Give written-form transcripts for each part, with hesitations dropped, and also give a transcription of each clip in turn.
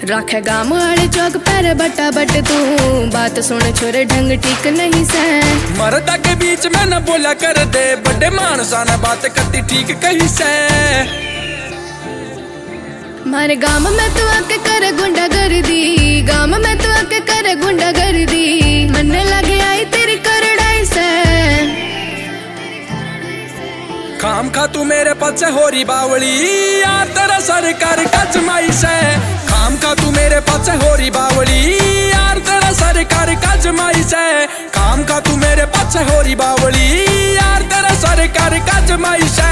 रखे गाम वाले चौक पर बटा बट तू बात सुन छोरे ढंग ठीक नहीं से मर्दा के बीच में न बोला कर दे बड़े मानसा न बात करती ठीक कहीं से मारे गाम में तू आके करे गुंडागर्दी गाम में तू आके करे गुंडागर्दी मन लगे आई तेरी करड़ाई से खाम खा तू मेरे पीछे हो रही बावली यार तेरा सरकार का जमाई से खाम खा तू मेरे पीछे हो रही बावली यार तेरा सरकार का जमाई से खाम खा तू मेरे पीछे हो रही बावली यार तेरा सरकार का जमाई से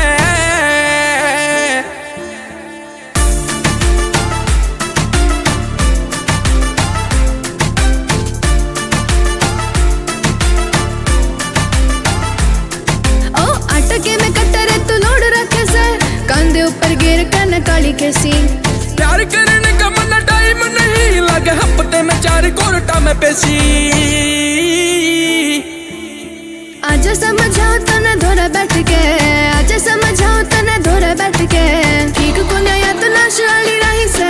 के में कट्टर तू लोड रखे से कंधे ऊपर गिर कर काली कैसी प्यार करने का मन टाइम नहीं लगे हफ्ते में 4 कोर्टा में पेशी आज समझाओ तो न धोरा बैठ के आज समझाओ तो न धोरा बैठ के ठीक को नया तो नाश वाली रही से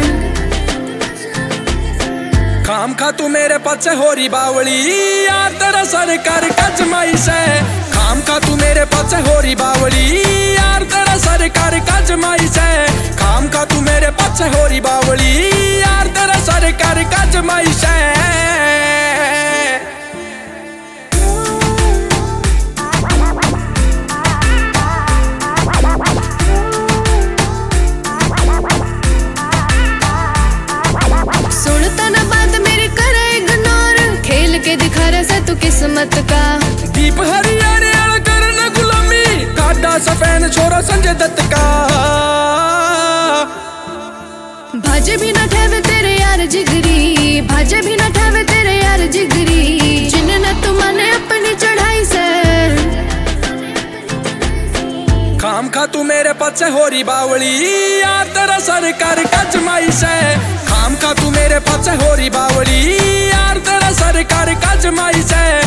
खाम खा तू मेरे पीछे हो रही बावली यार तेरा सरकार का जमाई से खाम खा तू मेरे पीछे हो रही बावली यार तेरा सरकार का जमाई से खाम खा तू मेरे पीछे हो रही बावली यार तेरा सरकार का जमाई से सुनता ना बात मेरी करे इग्नोर खेल के दिखा रहा से तू किस्मत का दीप हरियाणा करना गुलामी काटा सफेद छोरा संजय दत्त का भाजे भी ना ठेवे तेरे यार जिगरी भाजे भी ना ठेवे तेरे यार जिगरी जिन्हें तू माने अपनी चढ़ाई से खाम खा तू मेरे पीछे हो रही बावली यार तेरा सरकार का जमाई से खाम खा तू मेरे पीछे हो रही बावली यार तेरा सरकार का जमाई से